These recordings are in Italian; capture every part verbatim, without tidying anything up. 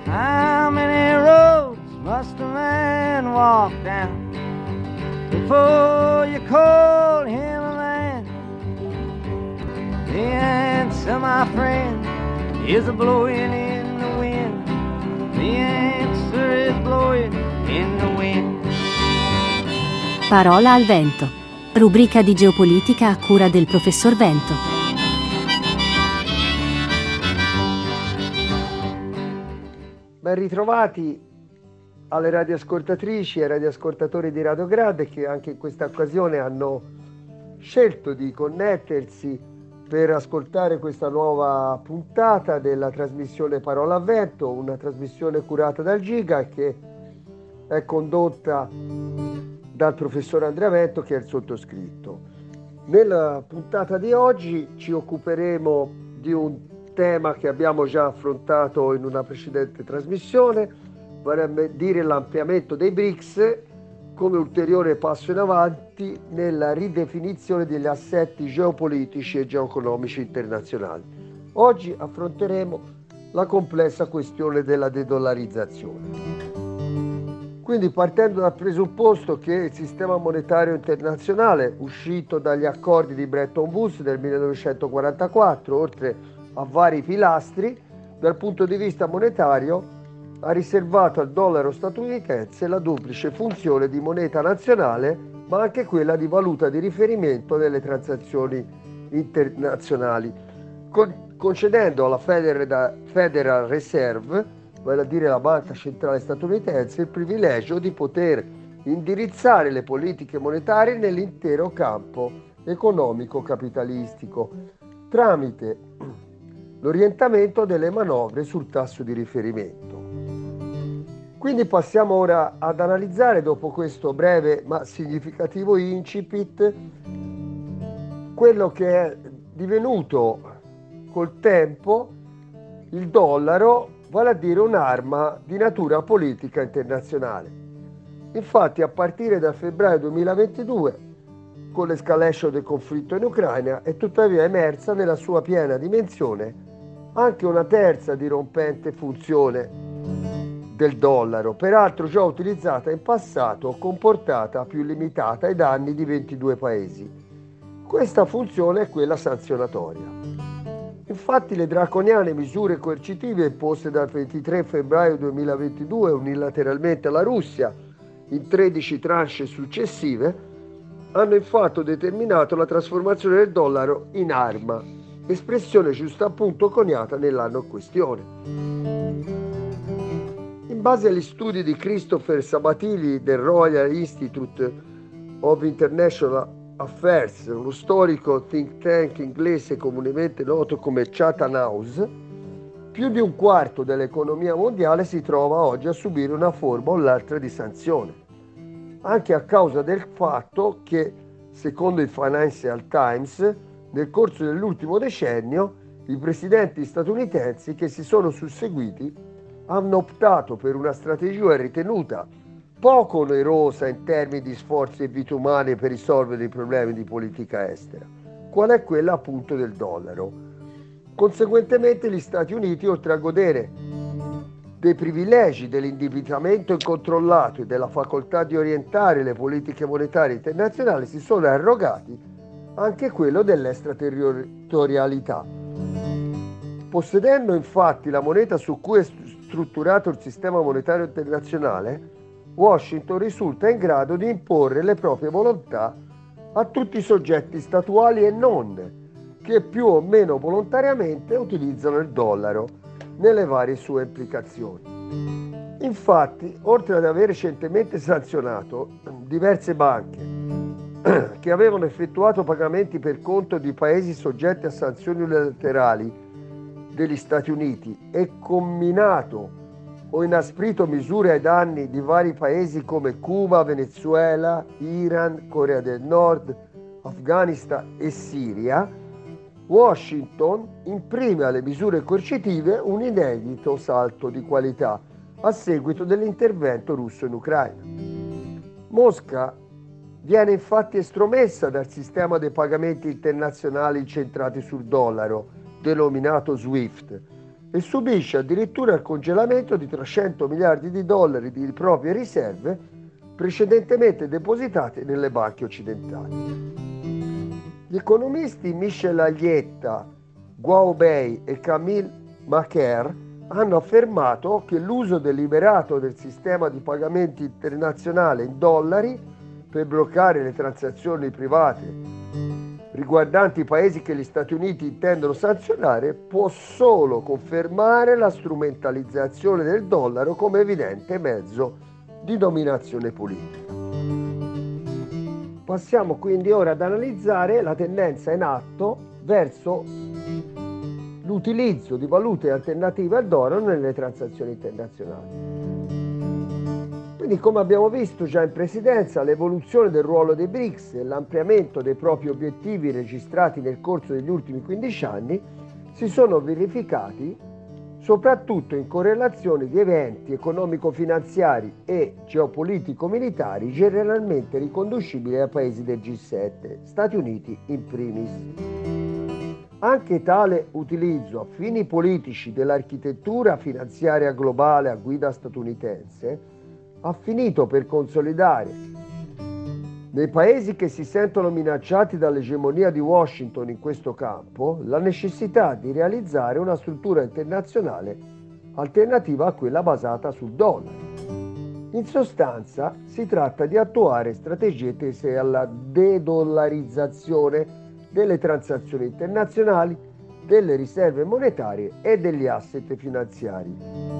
How many roads must a man walk down before you call him a man? The answer, my friend, is a blowing in the wind. The answer is blowing in the wind. Parola al vento. Rubrica di geopolitica a cura del professor Vento. Ben ritrovati alle radioascoltatrici e radioascoltatori di Radio Grad che anche in questa occasione hanno scelto di connettersi per ascoltare questa nuova puntata della trasmissione Parola a Vento, una trasmissione curata dal Giga che è condotta dal professor Andrea Vento, che è il sottoscritto. Nella puntata di oggi ci occuperemo di un tema che abbiamo già affrontato in una precedente trasmissione, vorrebbe dire l'ampliamento dei B R I C S come ulteriore passo in avanti nella ridefinizione degli assetti geopolitici e geoeconomici internazionali. Oggi affronteremo la complessa questione della dedollarizzazione. Quindi, partendo dal presupposto che il sistema monetario internazionale, uscito dagli accordi di Bretton Woods del millenovecentoquarantaquattro, oltre a vari pilastri, dal punto di vista monetario ha riservato al dollaro statunitense la duplice funzione di moneta nazionale, ma anche quella di valuta di riferimento nelle transazioni internazionali, con- concedendo alla Federal, Federal Reserve, vale a dire la banca centrale statunitense, il privilegio di poter indirizzare le politiche monetarie nell'intero campo economico capitalistico tramite l'orientamento delle manovre sul tasso di riferimento. Quindi passiamo ora ad analizzare, dopo questo breve ma significativo incipit, quello che è divenuto col tempo il dollaro, vale a dire un'arma di natura politica internazionale. Infatti, a partire da febbraio duemilaventidue, con l'escalation del conflitto in Ucraina, è tuttavia emersa nella sua piena dimensione anche una terza dirompente funzione del dollaro, peraltro già utilizzata in passato, comportata più limitata ai danni di ventidue paesi. Questa funzione è quella sanzionatoria. Infatti le draconiane misure coercitive imposte dal ventitré febbraio duemilaventidue unilateralmente alla Russia in tredici tranche successive hanno infatti determinato la trasformazione del dollaro in arma, espressione giustappunto coniata nell'anno in questione. In base agli studi di Christopher Sabatini del Royal Institute of International Affairs, uno storico think tank inglese comunemente noto come Chatham House, più di un quarto dell'economia mondiale si trova oggi a subire una forma o l'altra di sanzione, anche a causa del fatto che, secondo il Financial Times, nel corso dell'ultimo decennio i presidenti statunitensi che si sono susseguiti hanno optato per una strategia ritenuta poco onerosa in termini di sforzi e vite umane per risolvere i problemi di politica estera, qual è quella appunto del dollaro. Conseguentemente gli Stati Uniti, oltre a godere dei privilegi dell'indebitamento incontrollato e della facoltà di orientare le politiche monetarie internazionali, si sono arrogati anche quello dell'estraterritorialità. Possedendo infatti la moneta su cui è strutturato il sistema monetario internazionale, Washington risulta in grado di imporre le proprie volontà a tutti i soggetti statuali e non, che più o meno volontariamente utilizzano il dollaro nelle varie sue implicazioni. Infatti, oltre ad aver recentemente sanzionato diverse banche che avevano effettuato pagamenti per conto di paesi soggetti a sanzioni unilaterali degli Stati Uniti e comminato o inasprito misure ai danni di vari paesi come Cuba, Venezuela, Iran, Corea del Nord, Afghanistan e Siria, Washington imprime alle misure coercitive un inedito salto di qualità a seguito dell'intervento russo in Ucraina. Mosca viene infatti estromessa dal sistema dei pagamenti internazionali incentrati sul dollaro, denominato SWIFT, e subisce addirittura il congelamento di trecento miliardi di dollari di proprie riserve precedentemente depositate nelle banche occidentali. Gli economisti Michel Aglietta, Guo Bei e Camille Macaire hanno affermato che l'uso deliberato del sistema di pagamenti internazionale in dollari per bloccare le transazioni private riguardanti i paesi che gli Stati Uniti intendono sanzionare può solo confermare la strumentalizzazione del dollaro come evidente mezzo di dominazione politica. Passiamo quindi ora ad analizzare la tendenza in atto verso l'utilizzo di valute alternative al dollaro nelle transazioni internazionali. Quindi, come abbiamo visto già in precedenza, l'evoluzione del ruolo dei B R I C S e l'ampliamento dei propri obiettivi registrati nel corso degli ultimi quindici anni si sono verificati soprattutto in correlazione di eventi economico-finanziari e geopolitico-militari generalmente riconducibili ai paesi del G sette, Stati Uniti in primis. Anche tale utilizzo a fini politici dell'architettura finanziaria globale a guida statunitense ha finito per consolidare nei paesi che si sentono minacciati dall'egemonia di Washington in questo campo la necessità di realizzare una struttura internazionale alternativa a quella basata sul dollaro. In sostanza si tratta di attuare strategie tese alla dedollarizzazione delle transazioni internazionali, delle riserve monetarie e degli asset finanziari,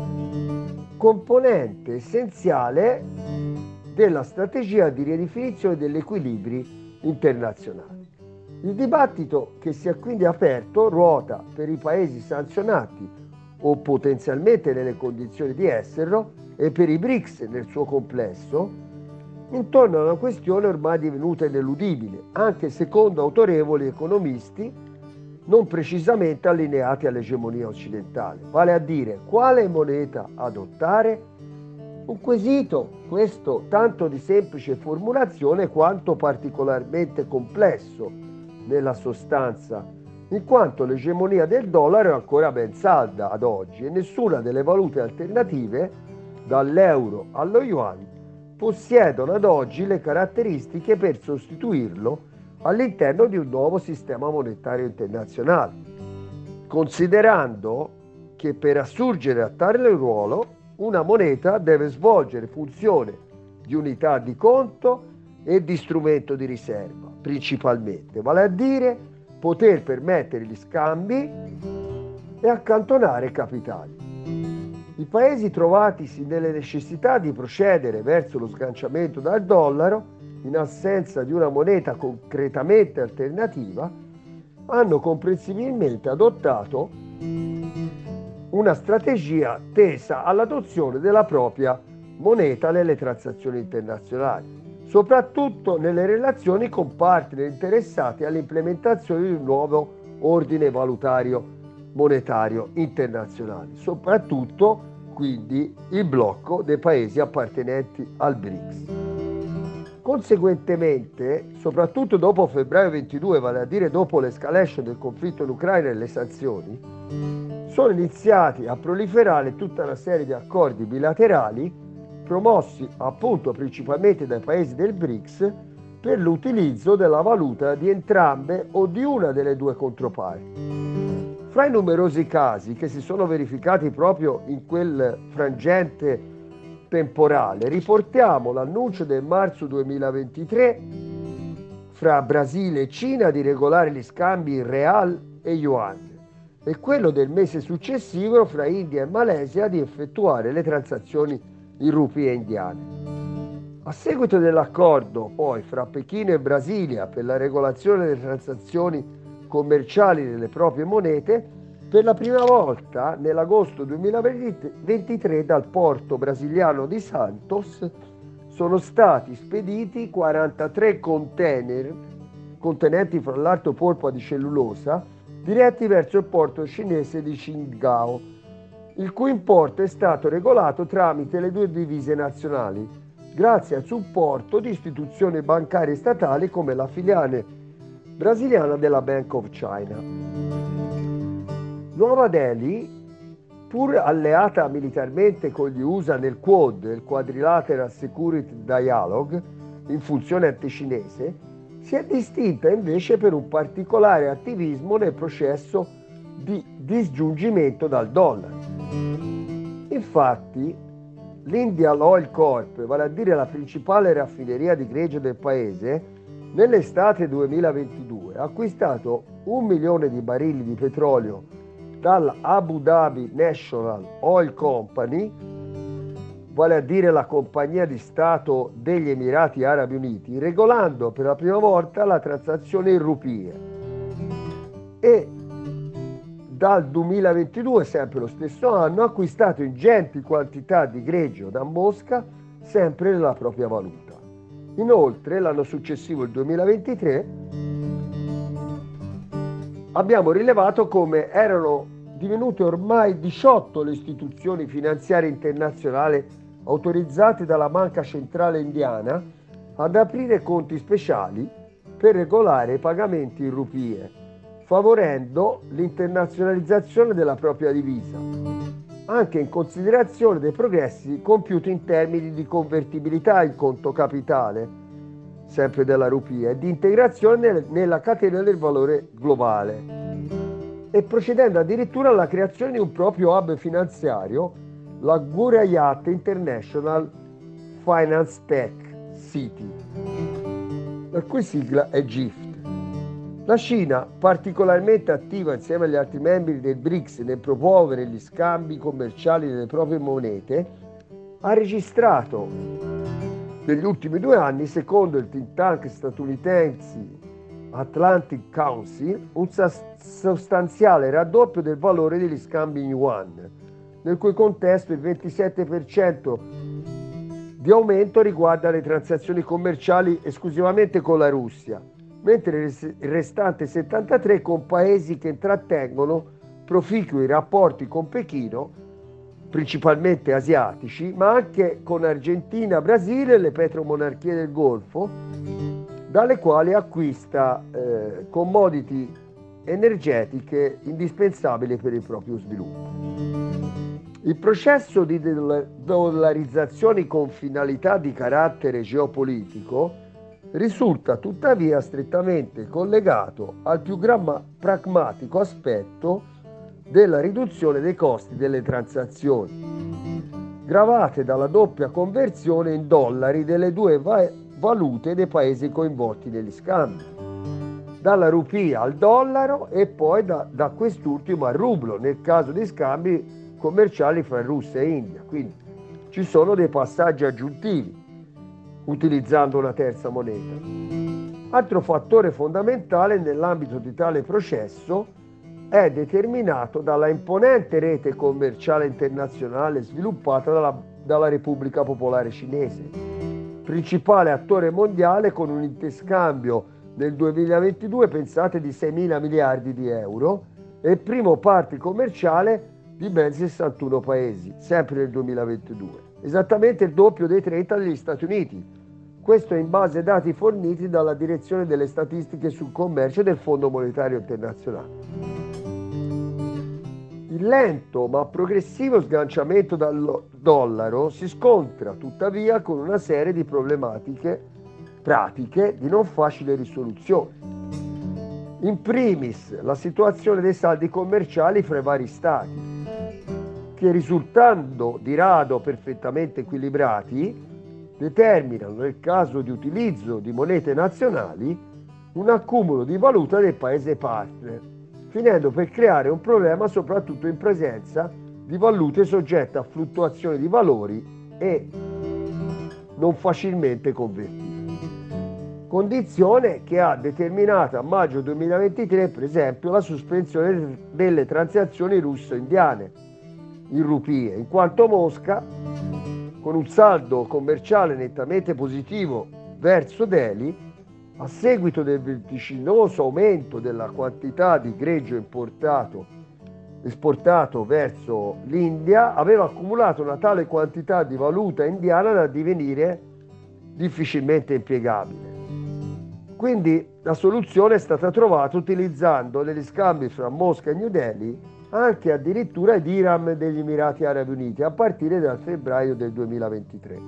componente essenziale della strategia di ridefinizione degli equilibri internazionali. Il dibattito che si è quindi aperto ruota per i paesi sanzionati o potenzialmente nelle condizioni di esserlo e per i B R I C S nel suo complesso intorno a una questione ormai divenuta ineludibile, anche secondo autorevoli economisti non precisamente allineati all'egemonia occidentale, vale a dire quale moneta adottare. Un quesito, questo tanto di semplice formulazione quanto particolarmente complesso nella sostanza, in quanto l'egemonia del dollaro è ancora ben salda ad oggi e nessuna delle valute alternative, dall'euro allo yuan, possiedono ad oggi le caratteristiche per sostituirlo all'interno di un nuovo sistema monetario internazionale, considerando che per assurgere a tale ruolo una moneta deve svolgere funzione di unità di conto e di strumento di riserva, principalmente, vale a dire poter permettere gli scambi e accantonare capitali. I paesi trovatisi nelle necessità di procedere verso lo sganciamento dal dollaro in assenza di una moneta concretamente alternativa, hanno comprensibilmente adottato una strategia tesa all'adozione della propria moneta nelle transazioni internazionali, soprattutto nelle relazioni con partner interessati all'implementazione di un nuovo ordine valutario monetario internazionale, soprattutto quindi il blocco dei paesi appartenenti al B R I C S. Conseguentemente, soprattutto dopo febbraio ventidue, vale a dire dopo l'escalation del conflitto in Ucraina e le sanzioni, sono iniziati a proliferare tutta una serie di accordi bilaterali promossi appunto principalmente dai paesi del B R I C S per l'utilizzo della valuta di entrambe o di una delle due controparti. Fra i numerosi casi che si sono verificati proprio in quel frangente temporale, riportiamo l'annuncio del marzo duemilaventitré fra Brasile e Cina di regolare gli scambi in real e yuan e quello del mese successivo fra India e Malesia di effettuare le transazioni in rupie indiane. A seguito dell'accordo poi fra Pechino e Brasilia per la regolazione delle transazioni commerciali delle proprie monete, per la prima volta nell'agosto duemilaventitré dal porto brasiliano di Santos sono stati spediti quarantatré container contenenti fra l'altro polpa di cellulosa diretti verso il porto cinese di Qingdao, il cui importo è stato regolato tramite le due divise nazionali, grazie al supporto di istituzioni bancarie statali come la filiale brasiliana della Bank of China. Nuova Delhi pur alleata militarmente con gli U S A nel Quad, il Quadrilateral Security Dialogue, in funzione anticinese, si è distinta invece per un particolare attivismo nel processo di disgiungimento dal dollaro. Infatti, l'Indian Oil Corp, vale a dire la principale raffineria di greggio del paese, nell'estate duemilaventidue ha acquistato un milione di barili di petrolio dalla Abu Dhabi National Oil Company, vale a dire la compagnia di Stato degli Emirati Arabi Uniti, regolando per la prima volta la transazione in rupie. E dal duemilaventidue, sempre lo stesso anno, ha acquistato ingenti quantità di greggio da Mosca, sempre nella propria valuta. Inoltre, l'anno successivo, il duemilaventitré, abbiamo rilevato come erano divenute ormai diciotto le istituzioni finanziarie internazionali autorizzate dalla Banca Centrale Indiana ad aprire conti speciali per regolare i pagamenti in rupie, favorendo l'internazionalizzazione della propria divisa, anche in considerazione dei progressi compiuti in termini di convertibilità in conto capitale, sempre della rupia, e di integrazione nella catena del valore globale, e procedendo addirittura alla creazione di un proprio hub finanziario, la Gurayat International Finance Tech City, la cui sigla è G I F T. La Cina, particolarmente attiva insieme agli altri membri del BRICS nel promuovere gli scambi commerciali delle proprie monete, ha registrato negli ultimi due anni, secondo il think tank statunitense Atlantic Council, un sostanziale raddoppio del valore degli scambi in yuan, nel cui contesto il ventisette per cento di aumento riguarda le transazioni commerciali esclusivamente con la Russia, mentre il restante settantatré per cento con paesi che intrattengono proficui rapporti con Pechino, principalmente asiatici, ma anche con Argentina, Brasile e le petromonarchie del Golfo, dalle quali acquista eh, commodity energetiche indispensabili per il proprio sviluppo. Il processo di dollarizzazione con finalità di carattere geopolitico risulta tuttavia strettamente collegato al più gramma- pragmatico aspetto della riduzione dei costi delle transazioni, gravate dalla doppia conversione in dollari delle due va- valute dei paesi coinvolti negli scambi, dalla rupia al dollaro e poi da, da quest'ultimo al rublo, nel caso di scambi commerciali fra Russia e India. Quindi ci sono dei passaggi aggiuntivi, utilizzando una terza moneta. Altro fattore fondamentale nell'ambito di tale processo è determinato dalla imponente rete commerciale internazionale sviluppata dalla, dalla Repubblica Popolare Cinese, principale attore mondiale con un interscambio nel duemilaventidue, pensate, di seimila miliardi di euro e primo partner commerciale di ben sessantuno paesi, sempre nel duemilaventidue, esattamente il doppio dei trenta degli Stati Uniti. Questo in base ai dati forniti dalla Direzione delle Statistiche sul Commercio del Fondo Monetario Internazionale. Il lento ma progressivo sganciamento dal dollaro si scontra tuttavia con una serie di problematiche pratiche di non facile risoluzione. In primis, la situazione dei saldi commerciali fra i vari stati, che risultando di rado perfettamente equilibrati, determinano, nel caso di utilizzo di monete nazionali, un accumulo di valuta del paese partner, finendo per creare un problema soprattutto in presenza di valute soggette a fluttuazioni di valori e non facilmente convertibili. Condizione che ha determinato a maggio duemilaventitré, per esempio, la sospensione delle transazioni russo-indiane in rupie, in quanto Mosca, con un saldo commerciale nettamente positivo verso Delhi, a seguito del vertiginoso aumento della quantità di greggio importato, esportato verso l'India, aveva accumulato una tale quantità di valuta indiana da divenire difficilmente impiegabile. Quindi la soluzione è stata trovata utilizzando negli scambi fra Mosca e New Delhi anche addirittura i dirham degli Emirati Arabi Uniti a partire dal febbraio del duemilaventitré.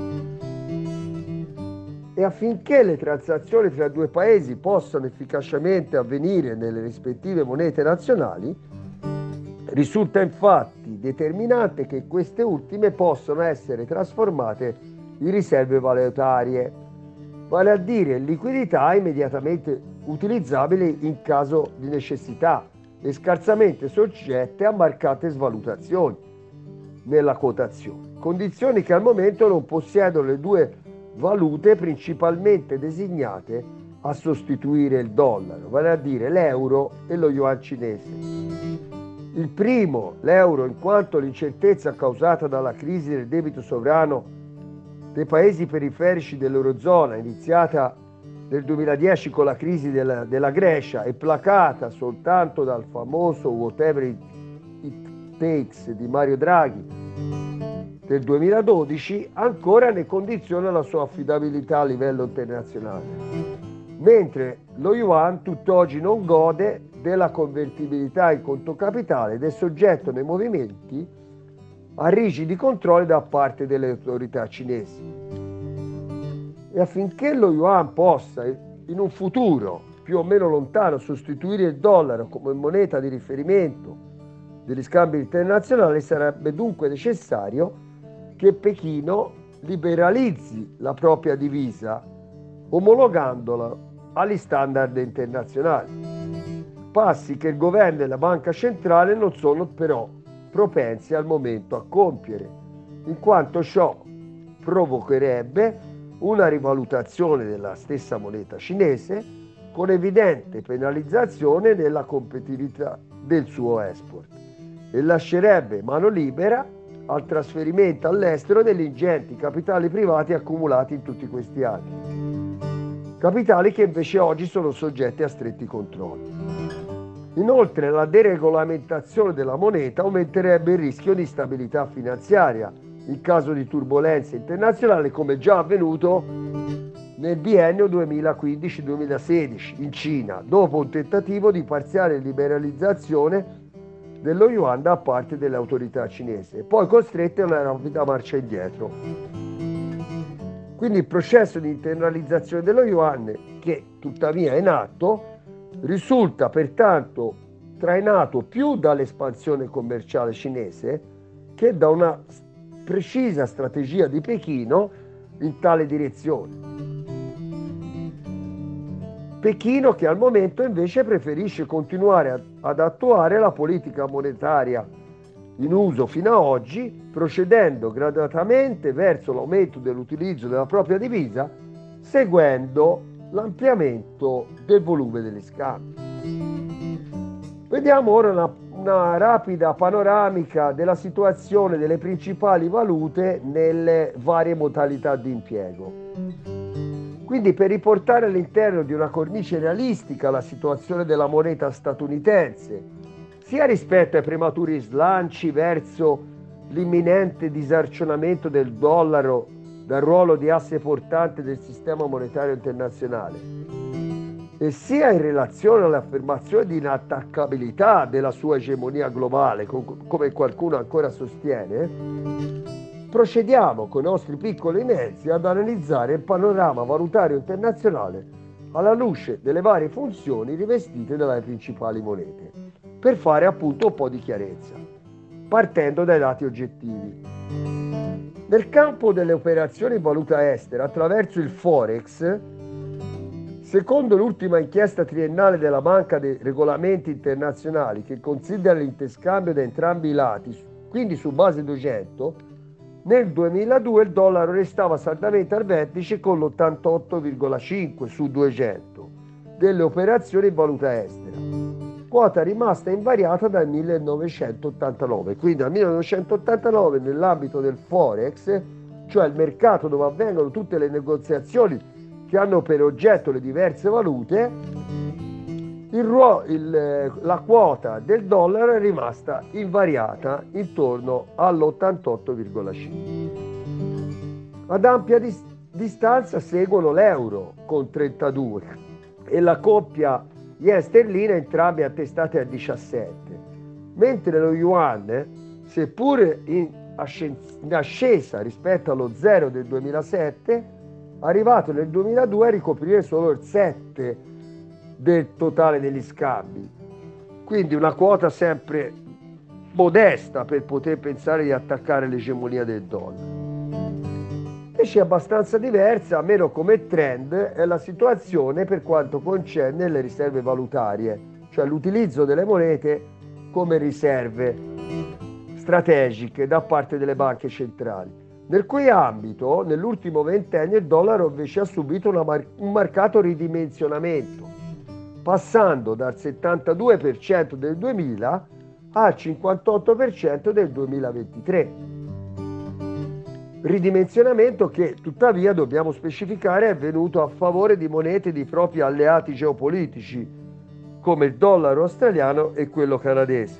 E affinché le transazioni tra due paesi possano efficacemente avvenire nelle rispettive monete nazionali, risulta infatti determinante che queste ultime possano essere trasformate in riserve valutarie, vale a dire liquidità immediatamente utilizzabili in caso di necessità e scarsamente soggette a marcate svalutazioni nella quotazione, condizioni che al momento non possiedono le due valute principalmente designate a sostituire il dollaro, vale a dire l'euro e lo yuan cinese. Il primo, l'euro, in quanto l'incertezza causata dalla crisi del debito sovrano dei paesi periferici dell'Eurozona, iniziata nel duemiladieci con la crisi della, della Grecia e placata soltanto dal famoso whatever it, it takes di Mario Draghi del duemiladodici, ancora ne condiziona la sua affidabilità a livello internazionale, mentre lo yuan tutt'oggi non gode della convertibilità in conto capitale ed è soggetto nei movimenti a rigidi controlli da parte delle autorità cinesi. E affinché lo yuan possa in un futuro più o meno lontano sostituire il dollaro come moneta di riferimento degli scambi internazionali, sarebbe dunque necessario che Pechino liberalizzi la propria divisa omologandola agli standard internazionali, passi che il governo e la banca centrale non sono però propensi al momento a compiere, in quanto ciò provocherebbe una rivalutazione della stessa moneta cinese con evidente penalizzazione nella competitività del suo export e lascerebbe mano libera al trasferimento all'estero degli ingenti capitali privati accumulati in tutti questi anni, capitali che invece oggi sono soggetti a stretti controlli. Inoltre la deregolamentazione della moneta aumenterebbe il rischio di instabilità finanziaria in caso di turbolenze internazionali, come già avvenuto nel biennio duemilaquindici duemilasedici in Cina, dopo un tentativo di parziale liberalizzazione dello yuan da parte delle autorità cinesi, poi costrette a una rapida marcia indietro. Quindi il processo di internalizzazione dello yuan, che tuttavia è in atto, risulta pertanto trainato più dall'espansione commerciale cinese che da una precisa strategia di Pechino in tale direzione. Pechino che al momento invece preferisce continuare ad attuare la politica monetaria in uso fino ad oggi, procedendo gradatamente verso l'aumento dell'utilizzo della propria divisa, seguendo l'ampliamento del volume degli scambi. Vediamo ora una, una rapida panoramica della situazione delle principali valute nelle varie modalità di impiego. Quindi, per riportare all'interno di una cornice realistica la situazione della moneta statunitense, sia rispetto ai prematuri slanci verso l'imminente disarcionamento del dollaro dal ruolo di asse portante del sistema monetario internazionale, e sia in relazione all'affermazione di inattaccabilità della sua egemonia globale, come qualcuno ancora sostiene, procediamo con i nostri piccoli mezzi ad analizzare il panorama valutario internazionale alla luce delle varie funzioni rivestite dalle principali monete, per fare appunto un po' di chiarezza, partendo dai dati oggettivi. Nel campo delle operazioni in valuta estera attraverso il Forex, secondo l'ultima inchiesta triennale della Banca dei Regolamenti Internazionali, che considera l'interscambio da entrambi i lati, quindi su base duecento, nel duemiladue il dollaro restava saldamente al vertice con l'ottantotto virgola cinque su duecento delle operazioni in valuta estera, quota rimasta invariata dal millenovecentottantanove. Quindi dal millenovecentottantanove nell'ambito del Forex, cioè il mercato dove avvengono tutte le negoziazioni che hanno per oggetto le diverse valute, il ruo- il, la quota del dollaro è rimasta invariata intorno all'ottantotto virgola cinque. Ad ampia dis- distanza seguono l'euro con trentadue e la coppia yen sterlina, entrambi attestate a diciassette, mentre lo yuan, seppure in ascesa rispetto allo zero del duemilasette, arrivato nel duemiladue a ricoprire solo il sette del totale degli scambi. Quindi una quota sempre modesta per poter pensare di attaccare l'egemonia del dollaro. Invece abbastanza diversa, almeno come trend, è la situazione per quanto concerne le riserve valutarie, cioè l'utilizzo delle monete come riserve strategiche da parte delle banche centrali, nel cui ambito nell'ultimo ventennio il dollaro invece ha subito una mar- un marcato ridimensionamento, passando dal settantadue per cento del duemila al cinquantotto per cento del duemilaventitré. Ridimensionamento che tuttavia dobbiamo specificare è venuto a favore di monete di propri alleati geopolitici come il dollaro australiano e quello canadese.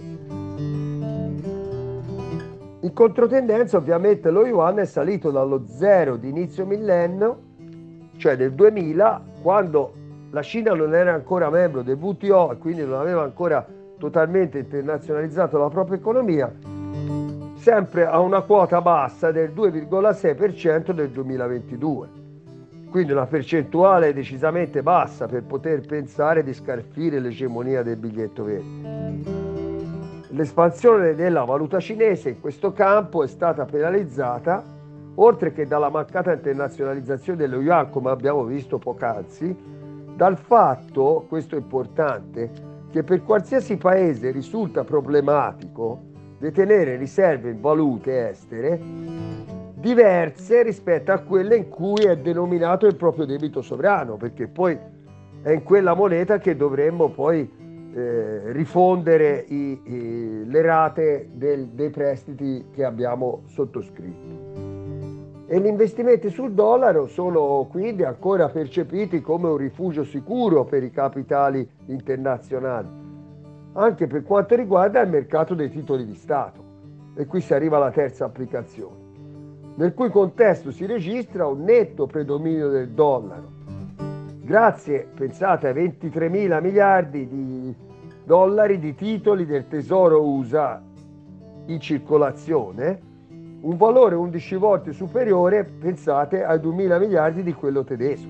In controtendenza ovviamente lo yuan è salito dallo zero di inizio millennio, cioè del duemila, quando la Cina non era ancora membro del W T O e quindi non aveva ancora totalmente internazionalizzato la propria economia, sempre a una quota bassa del due virgola sei per cento del duemilaventidue. Quindi una percentuale decisamente bassa per poter pensare di scalfire l'egemonia del biglietto verde. L'espansione della valuta cinese in questo campo è stata penalizzata, oltre che dalla mancata internazionalizzazione dello yuan, come abbiamo visto poc'anzi, dal fatto, questo è importante, che per qualsiasi paese risulta problematico detenere riserve in valute estere diverse rispetto a quelle in cui è denominato il proprio debito sovrano, perché poi è in quella moneta che dovremmo poi eh, rifondere i, i, le rate del, dei prestiti che abbiamo sottoscritto. E gli investimenti sul dollaro sono quindi ancora percepiti come un rifugio sicuro per i capitali internazionali, anche per quanto riguarda il mercato dei titoli di Stato. E qui si arriva alla terza applicazione, nel cui contesto si registra un netto predominio del dollaro. Grazie, pensate, ai ventitremila miliardi di dollari di titoli del tesoro U S A in circolazione, un valore undici volte superiore, pensate, ai duemila miliardi di quello tedesco.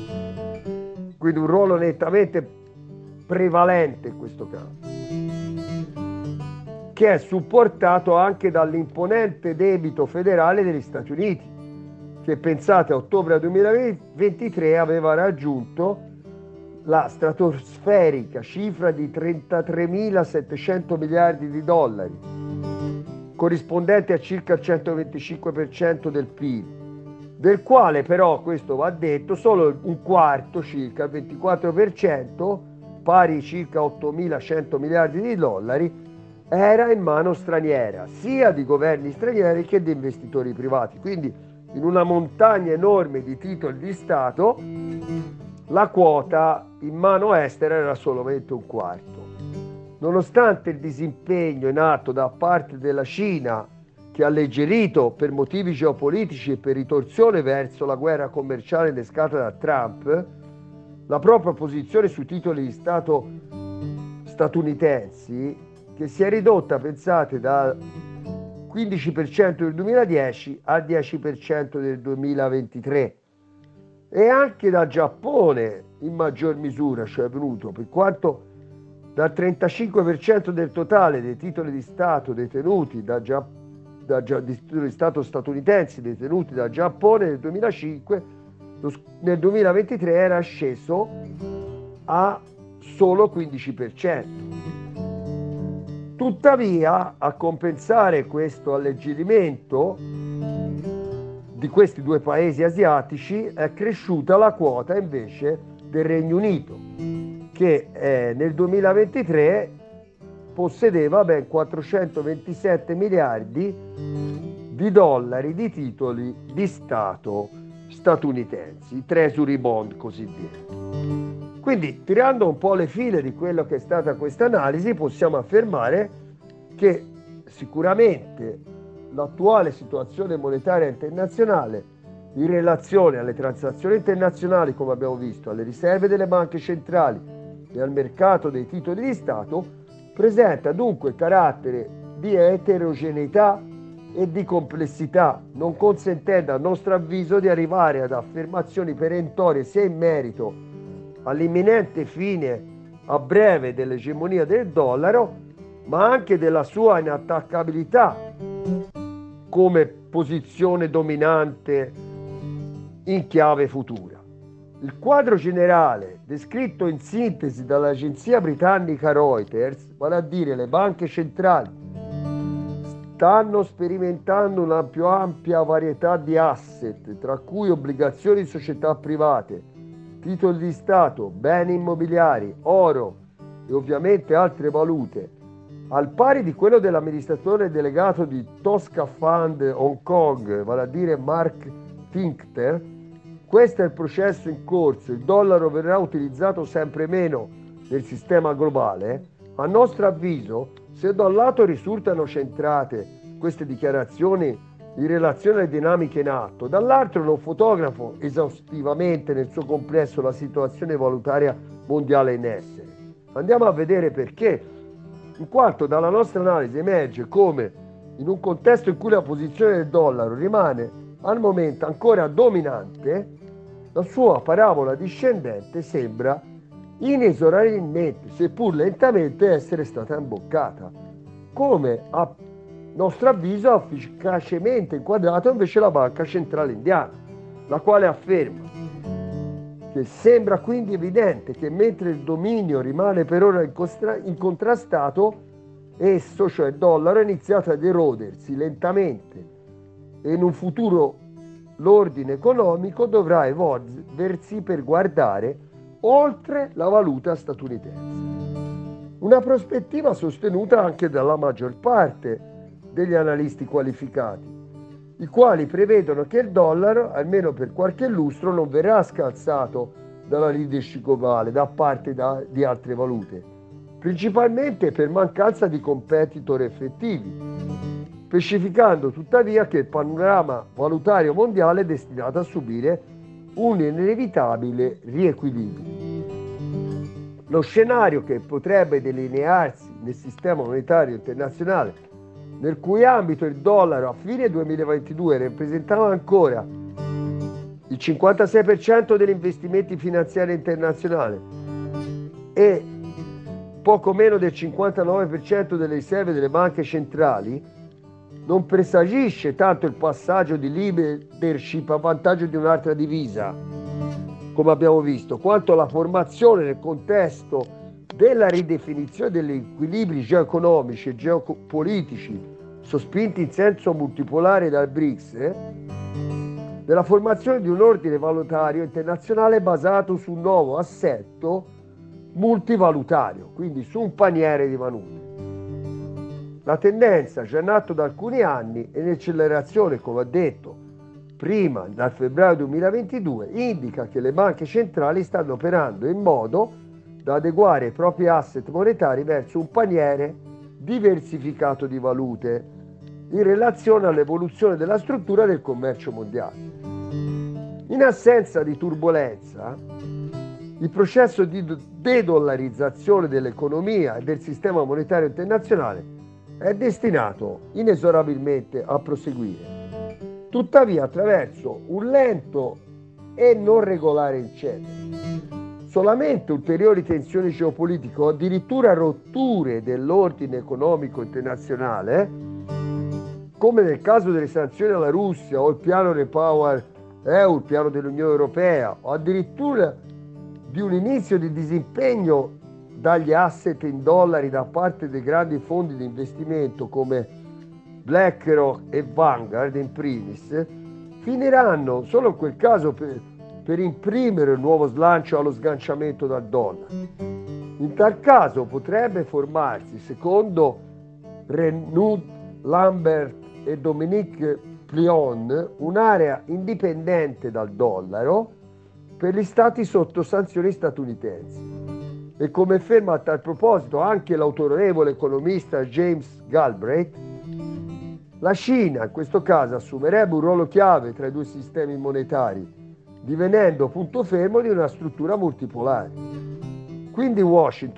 Quindi un ruolo nettamente prevalente in questo caso, che è supportato anche dall'imponente debito federale degli Stati Uniti, che pensate a ottobre duemilaventitré aveva raggiunto la stratosferica cifra di trentatremilasettecento miliardi di dollari, corrispondente a circa il centoventicinque per cento del P I B, del quale però, questo va detto, solo un quarto, circa il ventiquattro per cento, pari circa ottomilacento miliardi di dollari, era in mano straniera, sia di governi stranieri che di investitori privati. Quindi in una montagna enorme di titoli di Stato, la quota in mano estera era solamente un quarto. Nonostante il disimpegno in atto da parte della Cina, che ha alleggerito per motivi geopolitici e per ritorsione verso la guerra commerciale innescata da Trump, la propria posizione sui titoli di Stato statunitensi, che si è ridotta, pensate, dal quindici per cento del duemiladieci al dieci per cento del duemilaventitré, e anche dal Giappone in maggior misura, cioè è venuto, per quanto dal trentacinque per cento del totale dei titoli di Stato detenuti da, Gia- da Gia- di titoli di Stato statunitensi detenuti dal Giappone nel duemilacinque, lo, nel duemilaventitré era sceso a solo quindici per cento. Tuttavia, a compensare questo alleggerimento di questi due paesi asiatici, è cresciuta la quota invece del Regno Unito, che eh, nel duemilaventitré possedeva ben quattrocentoventisette miliardi di dollari di titoli di Stato statunitensi, i Treasury Bond cosiddetti. Quindi, tirando un po' le file di quello che è stata questa analisi, possiamo affermare che sicuramente l'attuale situazione monetaria internazionale in relazione alle transazioni internazionali, come abbiamo visto, alle riserve delle banche centrali e al mercato dei titoli di Stato, presenta dunque carattere di eterogeneità e di complessità, non consentendo a nostro avviso di arrivare ad affermazioni perentorie sia in merito all'imminente fine a breve dell'egemonia del dollaro, ma anche della sua inattaccabilità come posizione dominante in chiave futura. Il quadro generale, descritto in sintesi dall'agenzia britannica Reuters, vale a dire le banche centrali, stanno sperimentando una più ampia varietà di asset, tra cui obbligazioni di società private, titoli di Stato, beni immobiliari, oro e ovviamente altre valute, al pari di quello dell'amministratore delegato di Tosca Fund Hong Kong, vale a dire Mark Tinkter. Questo è il processo in corso, il dollaro verrà utilizzato sempre meno nel sistema globale. A nostro avviso, se da un lato risultano centrate queste dichiarazioni in relazione alle dinamiche in atto, dall'altro non fotografano esaustivamente nel suo complesso la situazione valutaria mondiale in essere. Andiamo a vedere perché, in quanto dalla nostra analisi emerge come, in un contesto in cui la posizione del dollaro rimane al momento ancora dominante, la sua parabola discendente sembra inesorabilmente, seppur lentamente, essere stata imboccata, come a nostro avviso ha efficacemente inquadrato invece la Banca Centrale Indiana, la quale afferma che sembra quindi evidente che mentre il dominio rimane per ora incontrastato, esso, cioè il dollaro, è iniziato ad erodersi lentamente e in un futuro l'ordine economico dovrà evolversi per guardare oltre la valuta statunitense. Una prospettiva sostenuta anche dalla maggior parte degli analisti qualificati, i quali prevedono che il dollaro, almeno per qualche lustro, non verrà scalzato dalla leadership globale da parte da, di altre valute, principalmente per mancanza di competitor effettivi, specificando tuttavia che il panorama valutario mondiale è destinato a subire un inevitabile riequilibrio. Lo scenario che potrebbe delinearsi nel sistema monetario internazionale, nel cui ambito il dollaro a fine duemilaventidue rappresentava ancora il cinquantasei per cento degli investimenti finanziari internazionali e poco meno del cinquantanove per cento delle riserve delle banche centrali, non presagisce tanto il passaggio di leadership a vantaggio di un'altra divisa, come abbiamo visto, quanto la formazione nel contesto della ridefinizione degli equilibri geoeconomici e geopolitici sospinti in senso multipolare dal B R I C S, eh, della formazione di un ordine valutario internazionale basato su un nuovo assetto multivalutario, quindi su un paniere di valute. La tendenza, già in atto da alcuni anni e in accelerazione, come ho detto, prima dal febbraio duemilaventidue, indica che le banche centrali stanno operando in modo da adeguare i propri asset monetari verso un paniere diversificato di valute in relazione all'evoluzione della struttura del commercio mondiale. In assenza di turbolenza, il processo di dedollarizzazione dell'economia e del sistema monetario internazionale è destinato inesorabilmente a proseguire, tuttavia attraverso un lento e non regolare incedere. Solamente ulteriori tensioni geopolitiche o addirittura rotture dell'ordine economico internazionale, come nel caso delle sanzioni alla Russia o il piano Repower E U, il piano dell'Unione Europea, o addirittura di un inizio di disimpegno dagli asset in dollari da parte dei grandi fondi di investimento come BlackRock e Vanguard in primis, finiranno solo in quel caso per per imprimere un nuovo slancio allo sganciamento dal dollaro. In tal caso potrebbe formarsi, secondo Renaud Lambert e Dominique Plion, un'area indipendente dal dollaro per gli stati sotto sanzioni statunitensi. E come afferma a tal proposito anche l'autorevole economista James Galbraith, la Cina in questo caso assumerebbe un ruolo chiave tra i due sistemi monetari, divenendo punto fermo di una struttura multipolare. Quindi Washington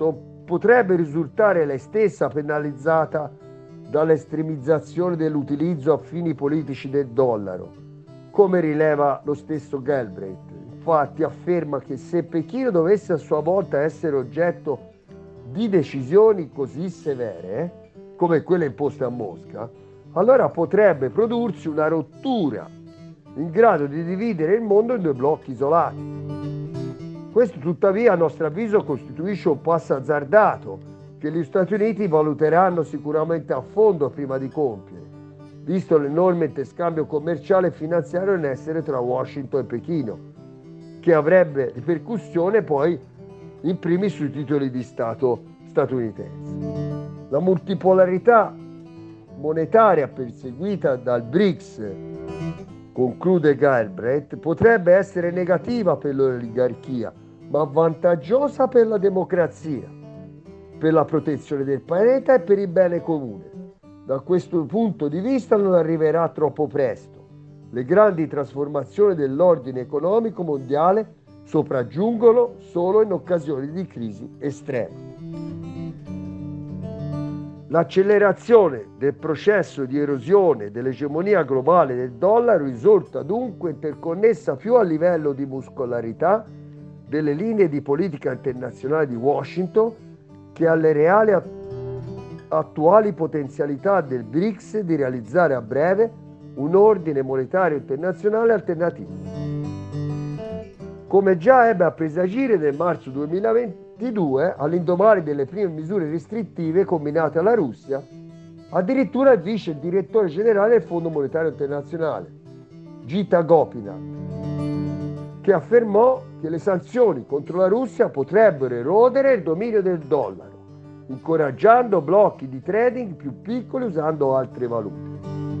potrebbe risultare lei stessa penalizzata dall'estremizzazione dell'utilizzo a fini politici del dollaro, come rileva lo stesso Galbraith. Infatti afferma che se Pechino dovesse a sua volta essere oggetto di decisioni così severe, come quelle imposte a Mosca, allora potrebbe prodursi una rottura in grado di dividere il mondo in due blocchi isolati. Questo tuttavia a nostro avviso costituisce un passo azzardato che gli Stati Uniti valuteranno sicuramente a fondo prima di compiere, visto l'enorme interscambio commerciale e finanziario in essere tra Washington e Pechino, che avrebbe ripercussione poi in primis sui titoli di Stato statunitensi. La multipolarità monetaria perseguita dal B R I C S, conclude Galbraith, potrebbe essere negativa per l'oligarchia, ma vantaggiosa per la democrazia, per la protezione del pianeta e per il bene comune. Da questo punto di vista non arriverà troppo presto. Le grandi trasformazioni dell'ordine economico mondiale sopraggiungono solo in occasioni di crisi estrema. L'accelerazione del processo di erosione dell'egemonia globale del dollaro risulta dunque interconnessa più a livello di muscolarità delle linee di politica internazionale di Washington che alle reali attuali potenzialità del B R I C S di realizzare a breve un ordine monetario internazionale alternativo. Come già ebbe a presagire nel marzo duemilaventidue, all'indomani delle prime misure restrittive combinate alla Russia, addirittura il vice direttore generale del Fondo Monetario Internazionale, Gita Gopinath, che affermò che le sanzioni contro la Russia potrebbero erodere il dominio del dollaro, incoraggiando blocchi di trading più piccoli usando altre valute,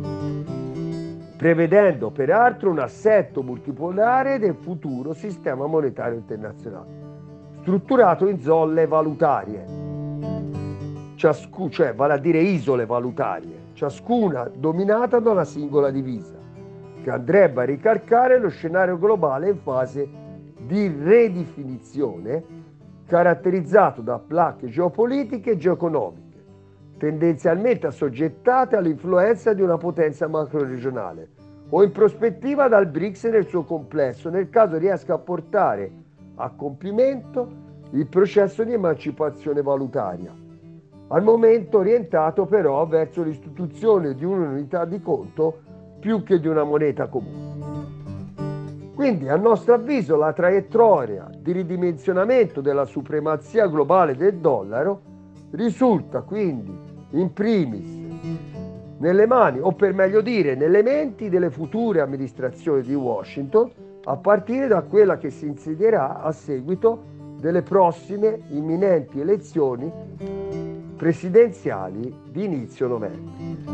prevedendo peraltro un assetto multipolare del futuro sistema monetario internazionale, strutturato in zolle valutarie, ciascu- cioè vale a dire isole valutarie, ciascuna dominata da una singola divisa, che andrebbe a ricalcare lo scenario globale in fase di redefinizione caratterizzato da placche geopolitiche e geoeconomiche, tendenzialmente assoggettate all'influenza di una potenza macro-regionale o in prospettiva dal B R I C S nel suo complesso, nel caso riesca a portare a compimento il processo di emancipazione valutaria, al momento orientato però verso l'istituzione di un'unità di conto più che di una moneta comune. Quindi, a nostro avviso, la traiettoria di ridimensionamento della supremazia globale del dollaro risulta quindi, in primis, nelle mani, o per meglio dire, nelle menti delle future amministrazioni di Washington, a partire da quella che si insedierà a seguito delle prossime imminenti elezioni presidenziali di inizio novembre.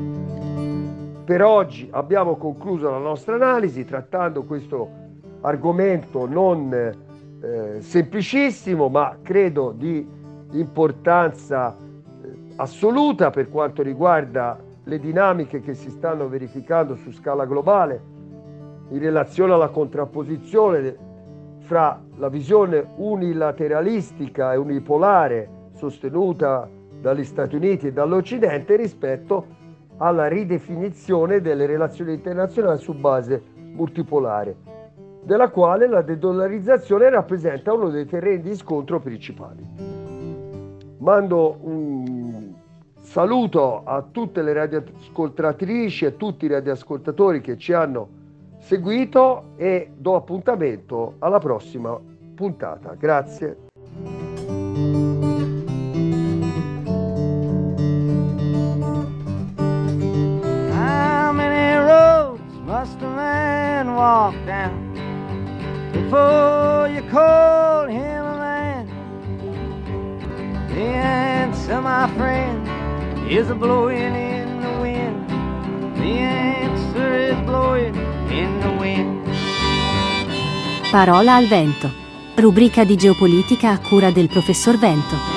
Per oggi abbiamo concluso la nostra analisi trattando questo argomento non eh, semplicissimo, ma credo di importanza eh, assoluta per quanto riguarda le dinamiche che si stanno verificando su scala globale in relazione alla contrapposizione fra la visione unilateralistica e unipolare sostenuta dagli Stati Uniti e dall'Occidente rispetto alla ridefinizione delle relazioni internazionali su base multipolare, della quale la dedollarizzazione rappresenta uno dei terreni di scontro principali. Mando un saluto a tutte le radioascoltatrici e tutti i radioascoltatori che ci hanno seguito e do appuntamento alla prossima puntata. Grazie. Must a man walk down before you call him a man? The answer, my friend, is a blowing in the wind. The answer is blowing in the wind. Parola al vento. Rubrica di geopolitica a cura del professor Vento.